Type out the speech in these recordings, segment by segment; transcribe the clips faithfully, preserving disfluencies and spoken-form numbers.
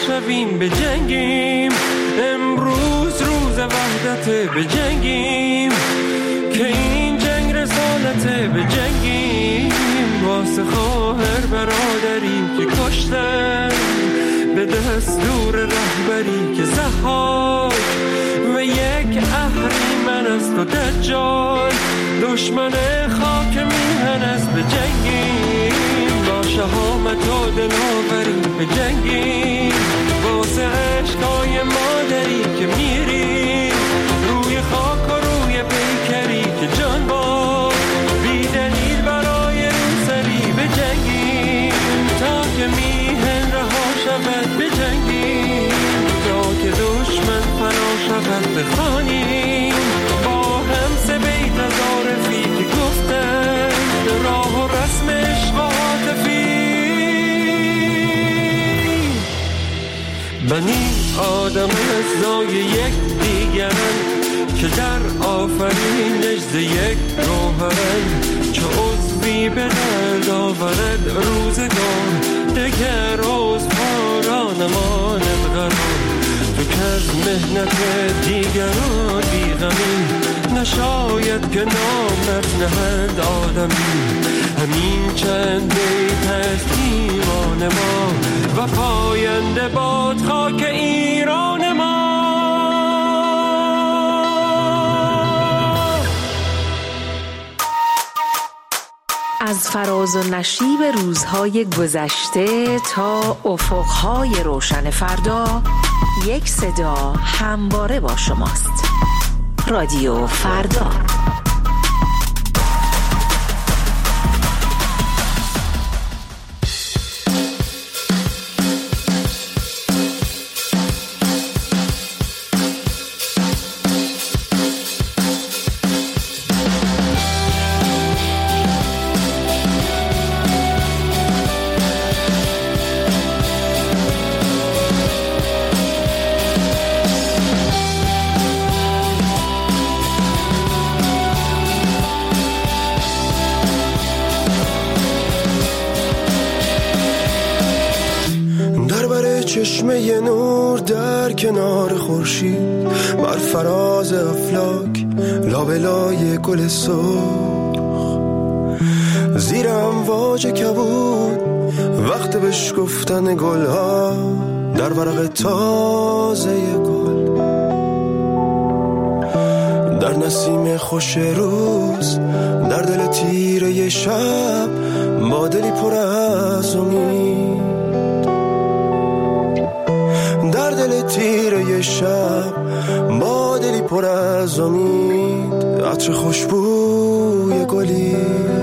شویم به جنگیم، امروز روز وحدت به جنگیم، که این جنگ رسالت به جنگیم، واسه خواهر برادری که کشتن به دستور رهبری که زحاک و یک اهریمن است و دجال، دشمن خاک میهن است به جنگیم، با شهامت و دلاوری به جنگیم، واسه عشقای مادری که میری روی خاک و روی پیکری که جان با بی دلیل برای روسری به جنگیم، تا که میهن رها شود به جنگیم، تا که دشمن فنا شود بخوانیم، با هم سه بیت از عارفی که گفتن راه و رسم عشق و عاطفی. بنی آدم اجزای یک دیگرن که در آفرینش ز یک گوهرن، چه عضوی به درد آورد روزگار، دگر عضو پارا نماند قرار، تو که از مهنت دیگران بیغمی، نشاید که نامت نهند آدمی، همین چند بیت از ایمان ما و پاینده باد خاک ایران ما. از فراز و نشیب روزهای گذشته تا افقهای روشن فردا، یک صدا همواره با شماست. رادیو فردا. چشمه نور در کنار خورشید، بر فراز افلاک لابلای گل سرخ، زیر امواج کبود وقت بشکفتن گلها در ورق تازه گل، در نسیم خوش روز، در دل تیره شب، با دلی پر از امید، در دل تیره شب، با دلی پر از امید، عطر خوشبوی گلی.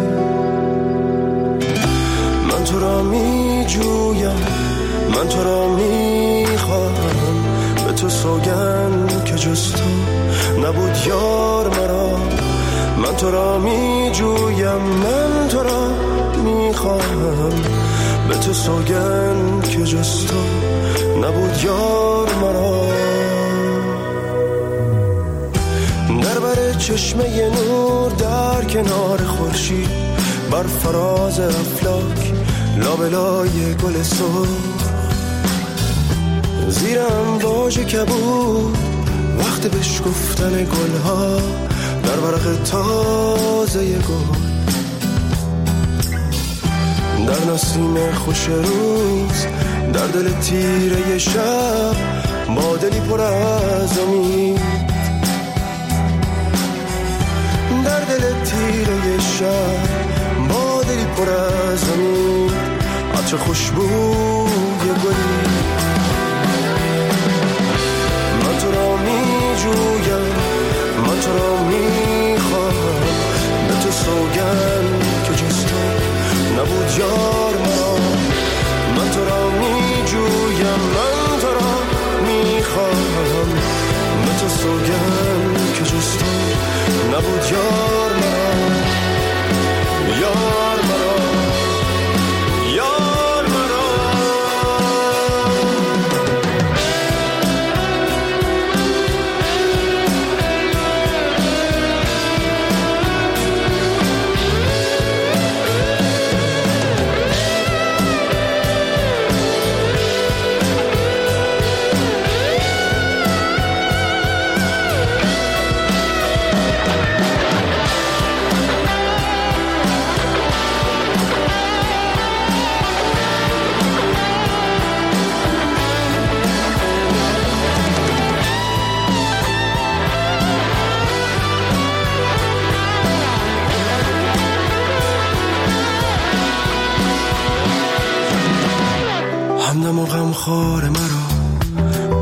من تو را می جویم، من تو را می خواهم، به تو سوگند که جز تو نبود یار مرا. من تو را می جویم، من تو را می خواهم، به تو سوگند که جز تو نبود یار مرا. در بر چشمه نور در کنار خورشید، بر فراز افلاک لابلای گل سرخ، زیر امواج کبود وقت بشکفتن گلها در ورق تازه گل، در نسیم خوش روز، در دل تیره شب، با دلی پر از امید، در دل تیره شب، با دلی پر از امید، عطر خوشبوی گلی. من تو را می جویم، من تو را می خواهم، به تو سوگند که جز تو نبود یار مرا. من تو را می جویم، من تو را می خواهم، به تو سوگند که جز تو نبود یار مرا، یار مرا، یار مرا.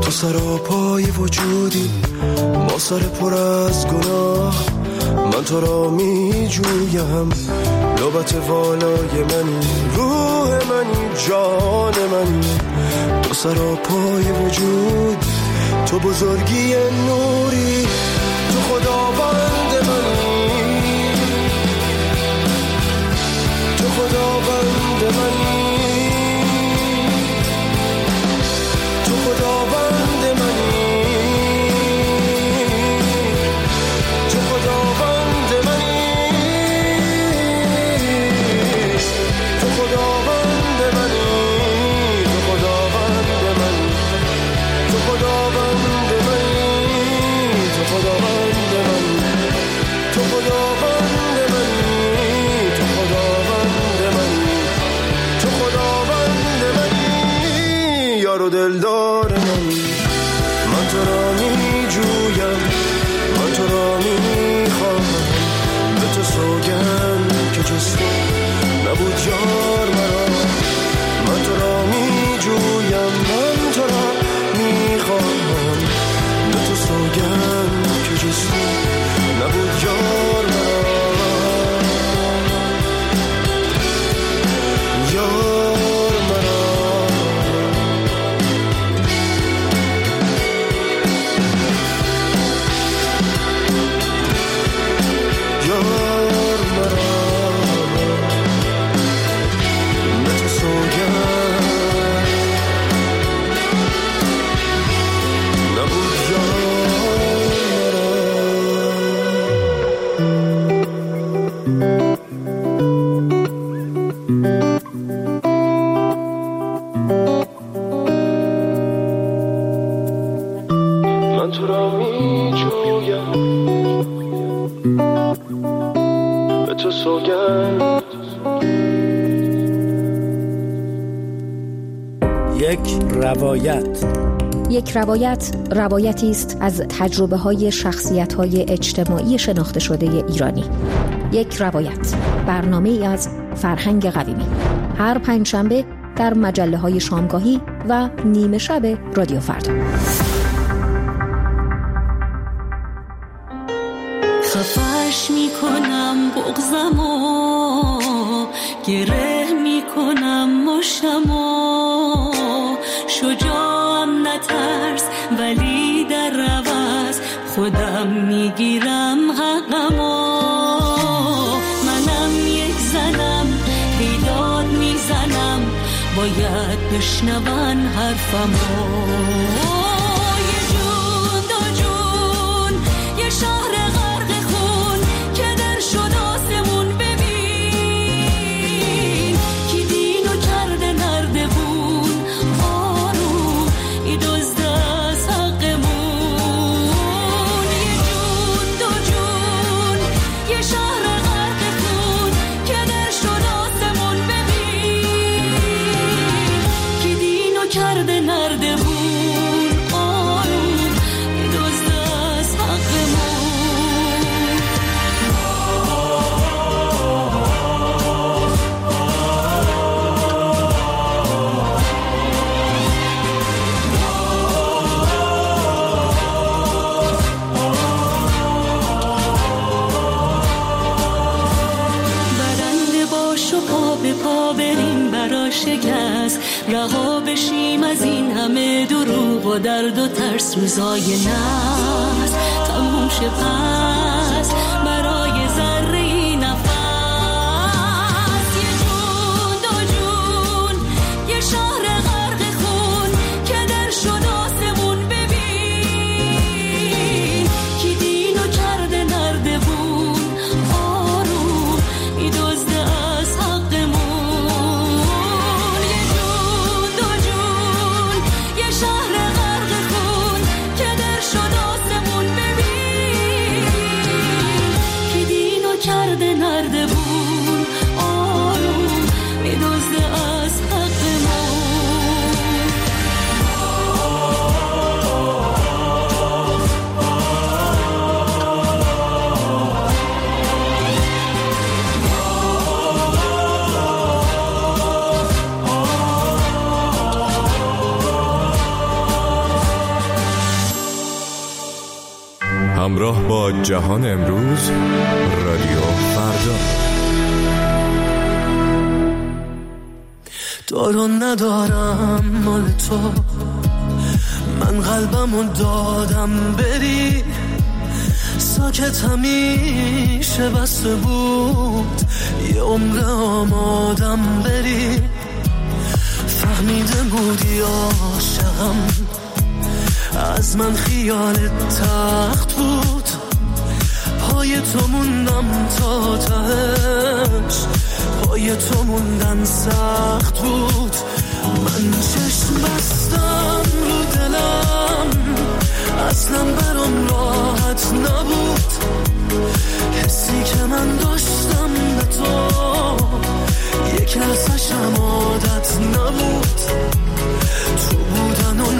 تو سراپای وجودی با سر پر از گناه، من تو را می جویم. لبت والای منی، روح منی، جان منی، تو سراپای وجود، تو بزرگی نوری، تو خداوند منی، تو خداوند منی، تو خداوند منی، تو خداوند منی، تو خداوند منی، تو خداوند منی، تو خداوند منی، تو خداوند منی، تو خداوند منی، تو خداوند منی، تو خداوند منی، یار و دلدار منی. من تو را می جویم، من تو را می خواهم، به تو سوگند که جز تو نبود یار مرا. من تو را می جویم، من تو را می خواهم، به تو سوگند که جز تو نبود یار مرا. یار مرا، یار مرا، به تو سوگند نبود یار مرا. من تو را می جویم، به تو سوگند. یک روایت. یک روایت روایتی است از تجربه های شخصیت های اجتماعی شناخته شده ایرانی. یک روایت، برنامه ای از فرهنگ قویمی، هر پنجشنبه در مجله های شامگاهی و نیمه شب رادیو فردا. خفش میکنم بغضمو، گره میکنم مشتمو، شجاعم نترس ولی در عوض خودم میگیرم حقمو. منم یک زنم بیداد میزنم، باید بشنون حرفمو. یه جون دو جون، یه شهر غرق خون که در شد آسمون. ببین کی دینو کرده نردبون، آروم ای دزد از حقمون. یه جون دو جون، یه شهر غرق خون که در شد آسمون. ببین کی دینو کرده نردبون، آروم ای دزد از حقمون. برنده باش و پا به پا بریم برا شکست، رها بشیم از این همه دروغ و درد و ترس. روزای ناز تموم شه پس برای ذره نفس. یه جون دو جون، یه شهر غرق خون که در شد آسمون. ببین کی دینو کرده نردبون، آروم ای دزد از حقمون. یه جون دو جون، یه شهر غرق خون که در شد آسمون. ببین همراه با جهان امروز، رادیو فردا. دارم ندارم مال تو، من قلبمو دادم بری، ساکت همیشه بسته بود، یه عمر آمادم بری. فهمیده بودی عاشقم، از من خیالت تخت بود، پای تو موندم تا تهش، پای تو موندن سخت بود. من چشم بستم رو دلم، اصلا برام راحت نبود، حسی که من داشتم به تو یک لحظه‌شم عادت نبود، تو بودن و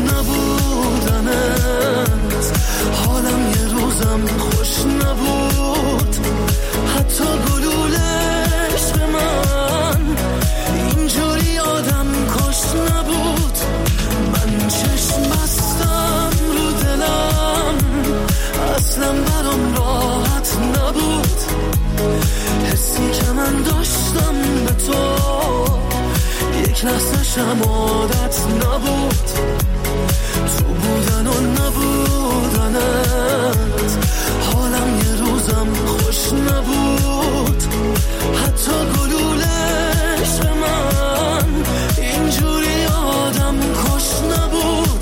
نبودنت حالم یه روزم خوش نبود، حتی گلولش به من اینجوری آدم کش نبود. من چشم بستم رو دلم، اصلا برام راحت نبود، حسی که من داشتم به تو یک لحظه‌شم عادت نبود، تو بودن و نبودنت حالم یه روزم خوش نبود، حتی گلولش به من اینجوری آدم کش نبود.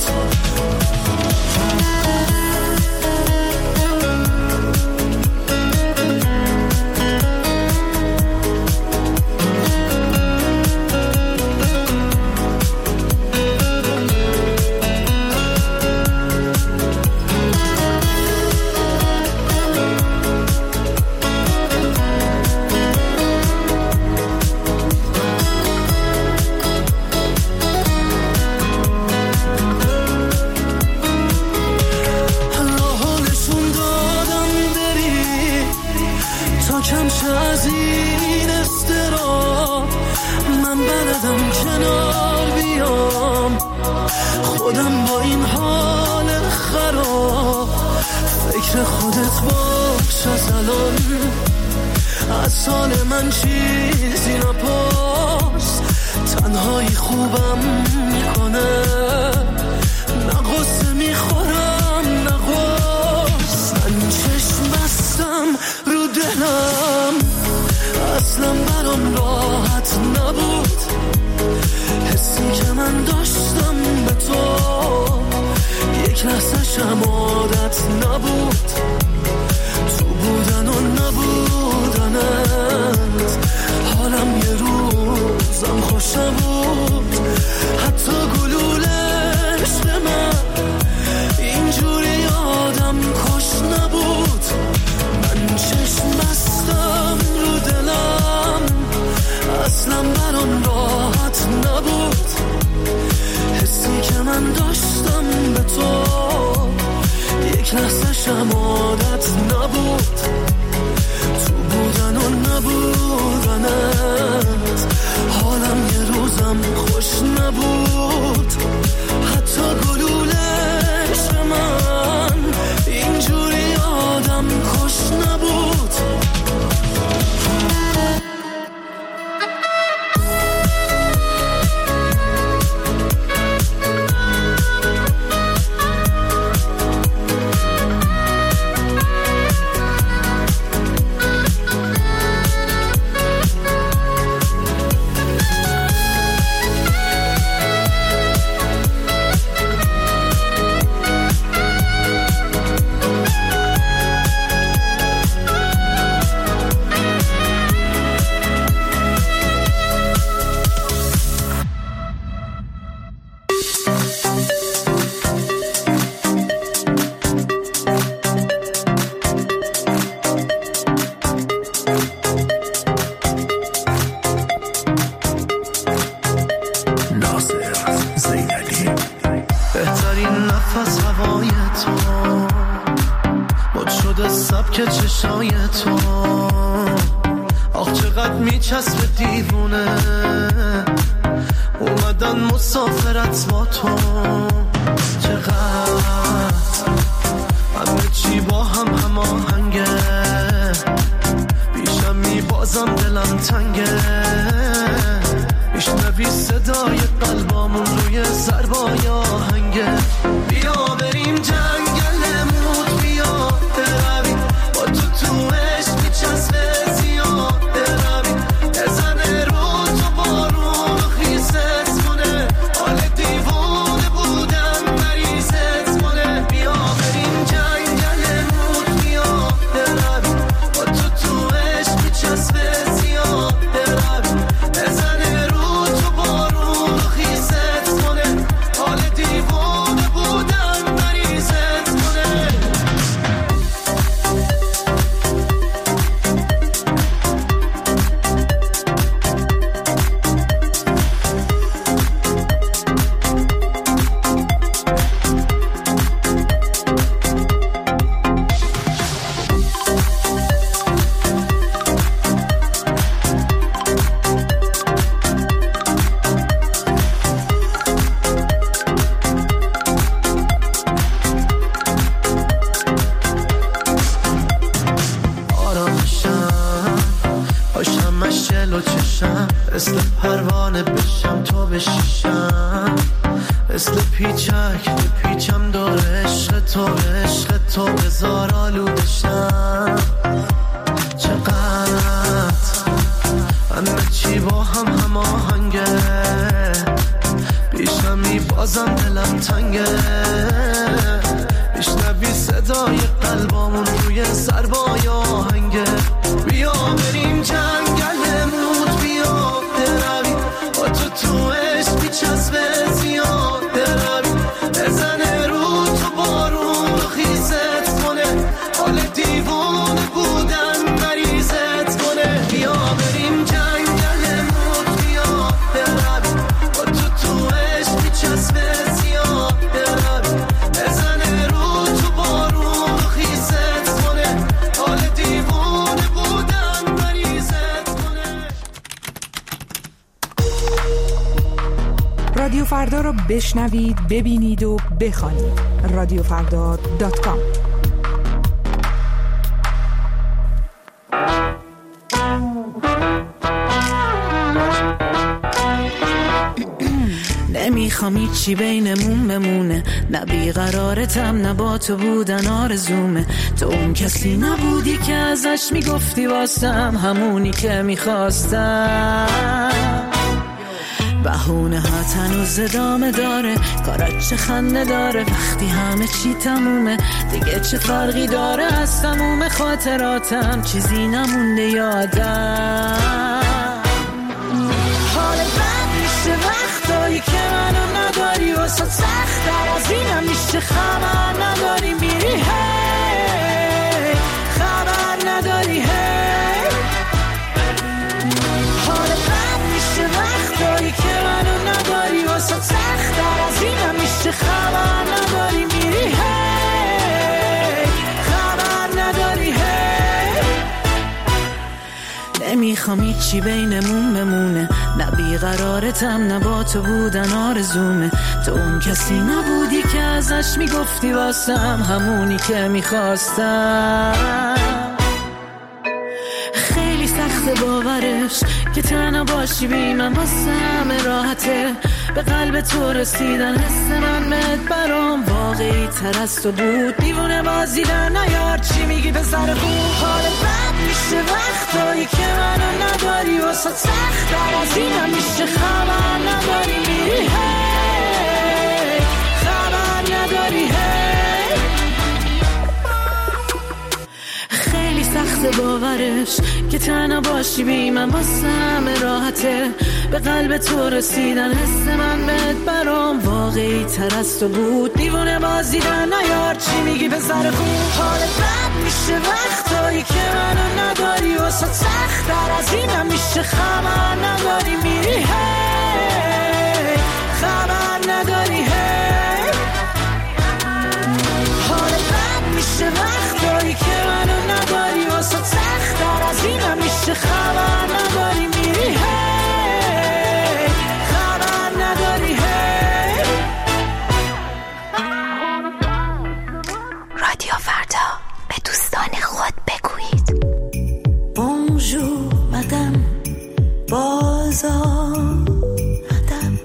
از این استراب من بلدم کنار بیام، خودم با این حال خراب، فکر خودت باش از الان، از حال من چیزی نپرس، تنهایی خوبم میکنه، نه غصه میخورم نه غص. من چشم بستم رو دلم، اصلا برام راحت نبود، حسی که من داشتم به تو یک لحظه‌شم عادت نبود، تو بودن و نبودنت حالم یه روزم خوش نبود، حتی گلولش به من اینجوری آدم کش نبود. من چشم بستم رو دلم، اصلا برام راحت نبود، حسی که من داشتم به تو یک لحظه‌شم عادت نبود، تو بودن و نبودنت حالم یه روزم خوش نبود، حتی گلولش به من اینجوری آدم کش نبود. که چشای تو آخ چقدر میچسب دیوونه اومدن مسافرت با تو چقدر همه چی با هم مثل پروانه بشم تو بشیشم، مثل پیچک پیچم دور عشق تو، عشق تو بزار آلودشم. چقدر همه چی با هم هماهنگه، بیشمی بازم دلم تنگه، میشنوی صدای قلبامون روی سربای آهنگه. بیا بریم جنگل نمود، بیا برویم با تو تو عشق میچسبه زیاد، برویم بزنه رو تو بارون و خیزت کنه، حال دیوانه بودن مریضت کنه. بیا بریم جنگل نمود، بیا برویم با تو تو عشق میچسبه زیاد، برویم بزنه رو تو بارون و خیزت کنه، حال دیوانه بودن مریضت کنه. رادیو فردا رو بشنوید، ببینید و بخوانید. رادیو فردا دات کام. نمیخوام هیچی بینمون بمونه، نه بیقرارتم نه با تو بودن آرزومه. تو اون کسی نبودی که ازش میگفتی واسم همونی که میخواستم. بهونه ها تنوز ادامه داره، کارات چه خنده داره وقتی همه چی تمومه. دیگه چه فرقی داره از تموم خاطراتم، چیزی نمونده یادم. حال بد میشه وقتایی که منو نداری، واسه سخت در از اینم میشه خبر نداری میری، هی خبر نداری. هی حال بد میشه وقتایی که منو نداری، واسه سخت در از اینم میشه خبر نداری میری، هی خبر نداری. هی نمیخوام هیچی بینمون بمونه، نه بیقرارتم نه با تو بودن آرزومه. تو اون کسی نبودی که ازش میگفتی واسم همونی که میخواستم. خیلی سخت باورش که تنها باشی بی من، واسم راحته به قلب تو رسیدن. حس من بهت برام واقعی تر از تو بود، دیوونه بازیدن نیار چی میگی به سر خوب. حال بد میشه وقتایی که منو نداری، واسه سخت در از اینم میشه خبر نداری میری، هی خبر نداری. هی خیلی سخت باورش که تنها باشی بی من، واسم راحته به قلب تو رسیدن. حس من بهت برام واقعی تر از تو بود، دیوونه بازیدن نیار چی میگی به سر خوب. حال بد میشه وقتایی که منو نداری، واسه سخت در از اینم میشه خبر نداری میری، هی خبر نداری. هی حال بد میشه وقتایی که منو نداری، واسه سخت در از اینم میشه خبر نداری میری، هی خبر نداری. هی رادیو فردا، به دوستان خود بگویید. بونجور مدام بازار مدام،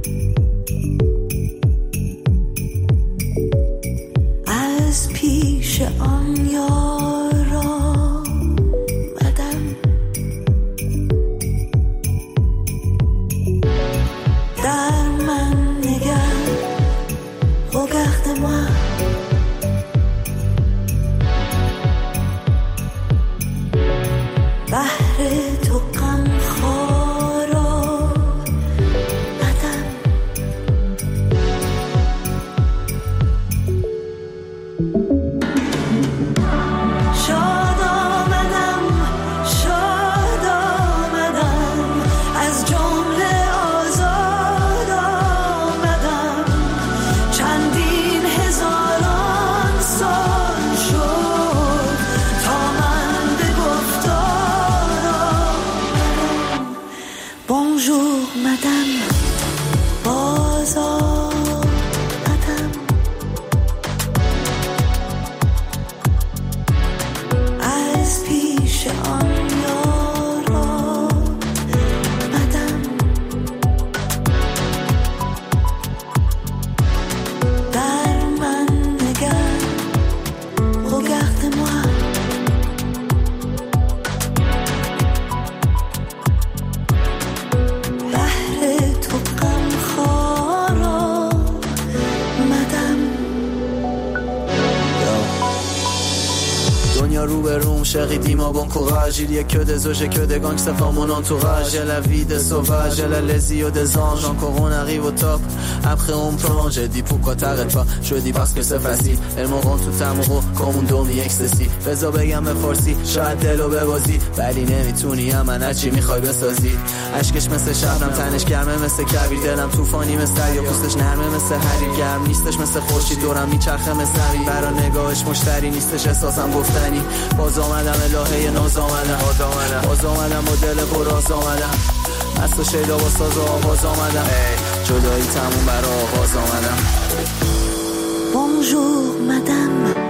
از پیش آن یارا مدام، در من نگر regarde-moi. بحر تو غم خارا مدام، شاد آمدم شاد آمدم، از جمله آزاد آمدم. چندین هزار là roum chérie dis-moi bon courage, il y a que des œufs, j'ai que des gangs, ça forme mon entourage. J'ai la vie des sauvages, j'ai la les yeux des anges. Encore on arrive au top, après on plonge. J'ai dit pourquoi t'arrêtes pas, je dis parce que c'est facile. Elle me rend tout amoureux comme un دومی اکستسی. بذار بگم به فارسی شاید دلو ببازی، ولی نمیتونی من هرچی میخوای بسازی. عشقش مثل شبنم، تنش گرمه مثل کویر، دلم طوفانی مثل دریا، پوستش نرمه مثل حریر، گرم نیستش مثل خورشید، دورم میچرخه مثل نوید. برا نگاهش مشتری نیستش، احساسم گفتنی. باز آمدم الهه ناز آمدم، باز آمدم با دل براز آمدم، مست و شیدا با ساز و آواز آمدم. جدایی تموم برا آغاز آمدم. Bonjour madame,